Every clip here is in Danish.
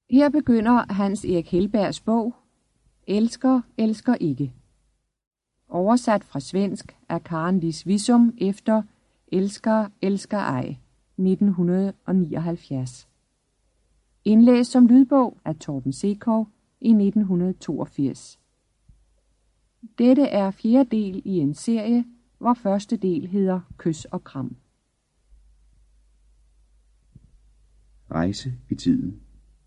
Her begynder Hans Erik Helbergs bog Elsker, elsker ikke. Oversat fra svensk af Karen Lis Wissum efter Elsker, elsker ej, 1979. Indlæst som lydbog af Torben Sekov i 1982. Dette er fjerde del i en serie, hvor første del hedder Kys og kram. Rejse i tiden.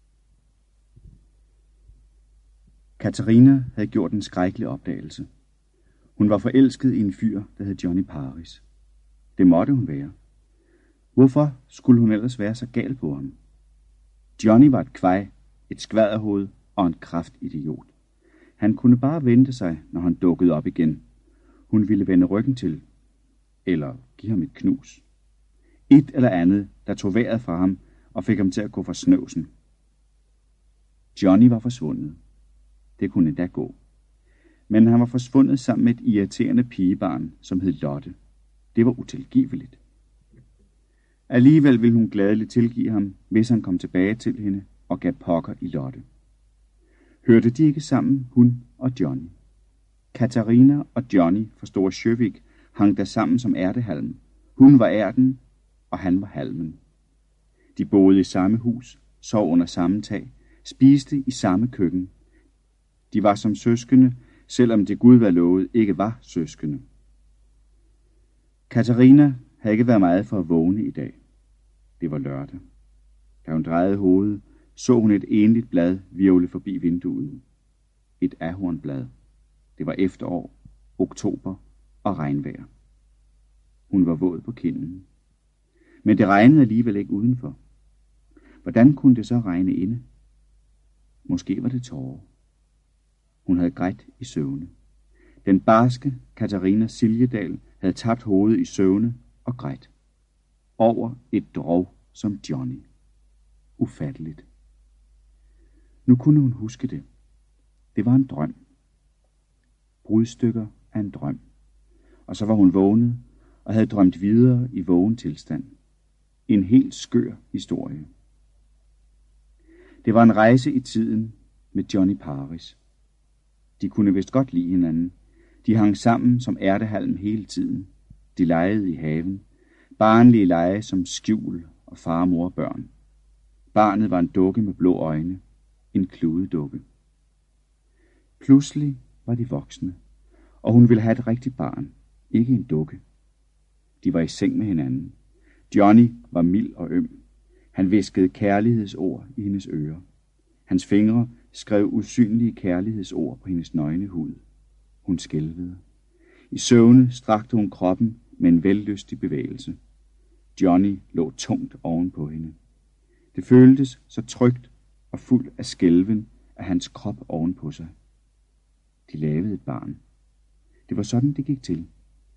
Katarina havde gjort en skrækkelig opdagelse. Hun var forelsket i en fyr, der hed Johnny Paris. Det måtte hun være. Hvorfor skulle hun ellers være så gal på ham? Johnny var et kvej, et skvaderhoved og en kraftidiot. Han kunne bare vente sig, når han dukkede op igen. Hun ville vende ryggen til, eller give ham et knus. Et eller andet, der tog vejret fra ham og fik ham til at gå for snøvsen. Johnny var forsvundet. Det kunne endda gå. Men han var forsvundet sammen med et irriterende pigebarn, som hed Lotte. Det var utilgiveligt. Alligevel ville hun gladeligt tilgive ham, hvis han kom tilbage til hende og gav pokker i Lotte. Hørte de ikke sammen, hun og Johnny? Katarina og Johnny fra Store Sjøvik hang der sammen som ærtehalm. Hun var ærten, og han var halmen. De boede i samme hus, sov under samme tag, spiste i samme køkken. De var som søskende, selvom det Gud var lovet ikke var søskende. Katarina havde ikke været meget for at vågne i dag. Det var lørdag. Da hun drejede hovedet, så hun et enligt blad hvirvle forbi vinduet. Et ahornblad. Det var efterår, oktober og regnvejr. Hun var våd på kinden. Men det regnede alligevel ikke udenfor. Hvordan kunne det så regne inde? Måske var det tårer. Hun havde grædt i søvne. Den barske Katarina Siljedal havde tabt hovedet i søvne og grædt. Over et drog som Johnny. Ufatteligt. Nu kunne hun huske det. Det var en drøm. Brudstykker af en drøm. Og så var hun vågnet og havde drømt videre i vågen tilstand. En helt skør historie. Det var en rejse i tiden med Johnny Paris. De kunne vist godt lide hinanden. De hang sammen som ærtehalm hele tiden. De legede i haven. Barnlige lege som skjul og far, mor og børn. Barnet var en dukke med blå øjne. En kludedukke. Pludselig var de voksne, og hun ville have et rigtigt barn, ikke en dukke. De var i seng med hinanden. Johnny var mild og øm. Han hviskede kærlighedsord i hendes ører. Hans fingre skrev usynlige kærlighedsord på hendes nøgne hud. Hun skælvede. I søvne strakte hun kroppen med en vellystig bevægelse. Johnny lå tungt ovenpå hende. Det føltes så trygt og fuld af skælven af hans krop ovenpå sig. De lavede et barn. Det var sådan, det gik til.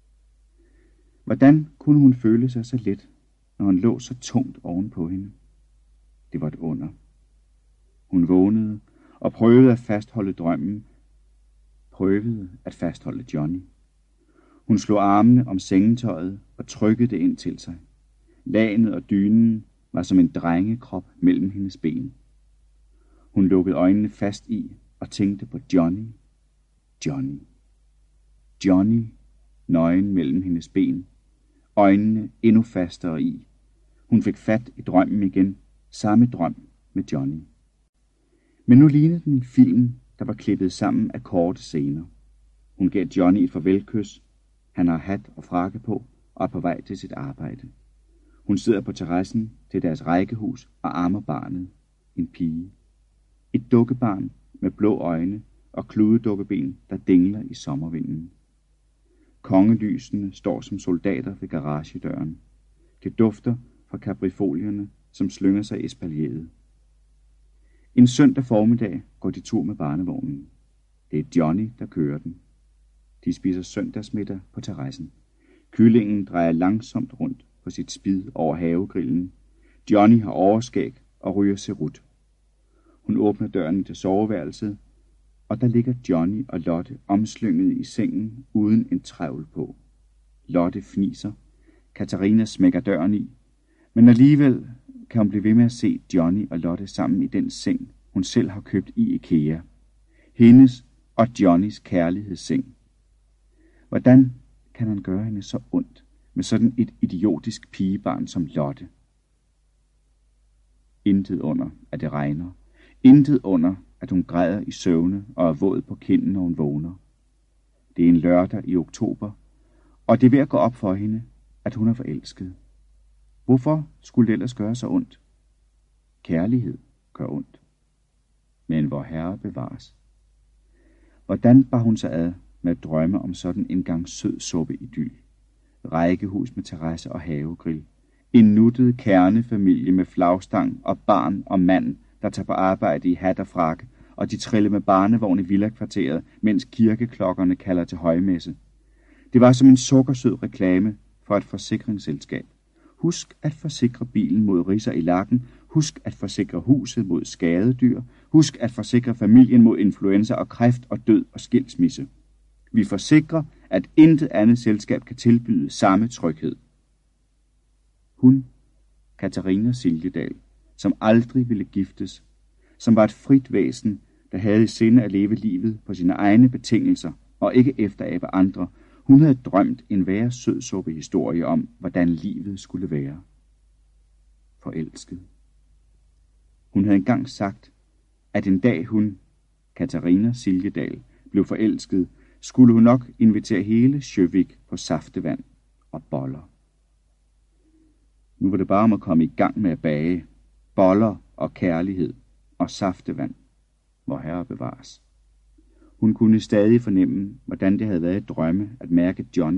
Hvordan kunne hun føle sig så let, når han lå så tungt ovenpå hende? Det var et under. Hun vågnede og prøvede at fastholde drømmen. Prøvede at fastholde Johnny. Hun slog armene om sengetøjet og trykkede det ind til sig. Lagenet og dynen var som en drengekrop mellem hendes ben. Hun lukkede øjnene fast i og tænkte på Johnny. Johnny. Johnny, nøgen mellem hendes ben. Øjnene endnu fastere i. Hun fik fat i drømmen igen. Samme drøm med Johnny. Men nu lignede den en film, der var klippet sammen af korte scener. Hun gav Johnny et farvelkys. Han har hat og frakke på og er på vej til sit arbejde. Hun sidder på terrassen til deres rækkehus og ammer barnet. En pige. Et dukkebarn med blå øjne og kludedukkeben, der dingler i sommervinden. Kongelysene står som soldater ved garagedøren. Det dufter fra kaprifolierne, som slynger sig i espalieret. En søndag formiddag går de tur med barnevognen. Det er Johnny, der kører den. De spiser søndagsmiddag på terrassen. Kyllingen drejer langsomt rundt på sit spid over havegrillen. Johnny har overskæg og ryger cerut. Hun åbner døren til soveværelset, og der ligger Johnny og Lotte omslynget i sengen uden en trævl på. Lotte fniser. Katarina smækker døren i, men alligevel kan hun blive ved med at se Johnny og Lotte sammen i den seng, hun selv har købt i IKEA. Hendes og Johnnys kærlighedsseng. Hvordan kan han gøre hende så ondt med sådan et idiotisk pigebarn som Lotte? Intet under, at det regner. Intet under, at hun græder i søvne og er våd på kinden, når hun vågner. Det er en lørdag i oktober, og det er ved at gå op for hende, at hun er forelsket. Hvorfor skulle det ellers gøre så ondt? Kærlighed gør ondt. Men vor Herre bevares. Hvordan bar hun sig ad med at drømme om sådan en gang sød suppe idyl? Rækkehus med terrasse og havegrill. En nuttet kernefamilie med flagstang og barn og mand, der tager på arbejde i hat og frakke, og de triller med barnevogn i villakvarteret, mens kirkeklokkerne kalder til højmesse. Det var som en sukkersød reklame for et forsikringsselskab. Husk at forsikre bilen mod ridser i lakken. Husk at forsikre huset mod skadedyr. Husk at forsikre familien mod influenza og kræft og død og skilsmisse. Vi forsikrer, at intet andet selskab kan tilbyde samme tryghed. Hun, Katharina Siljedal, som aldrig ville giftes, som var et frit væsen, der havde i sinde at leve livet på sine egne betingelser og ikke efterabe andre. Hun havde drømt en værre sødsuppe historie om, hvordan livet skulle være. Forelsket. Hun havde engang sagt, at en dag hun, Katharina Siljedal, blev forelsket, skulle hun nok invitere hele Sjøvik på saftevand og boller. Nu var det bare om at komme i gang med at bage. Boller og kærlighed og saftevand. Vor Herre bevares. Hun kunne stadig fornemme, hvordan det havde været et drømme at mærke Johnny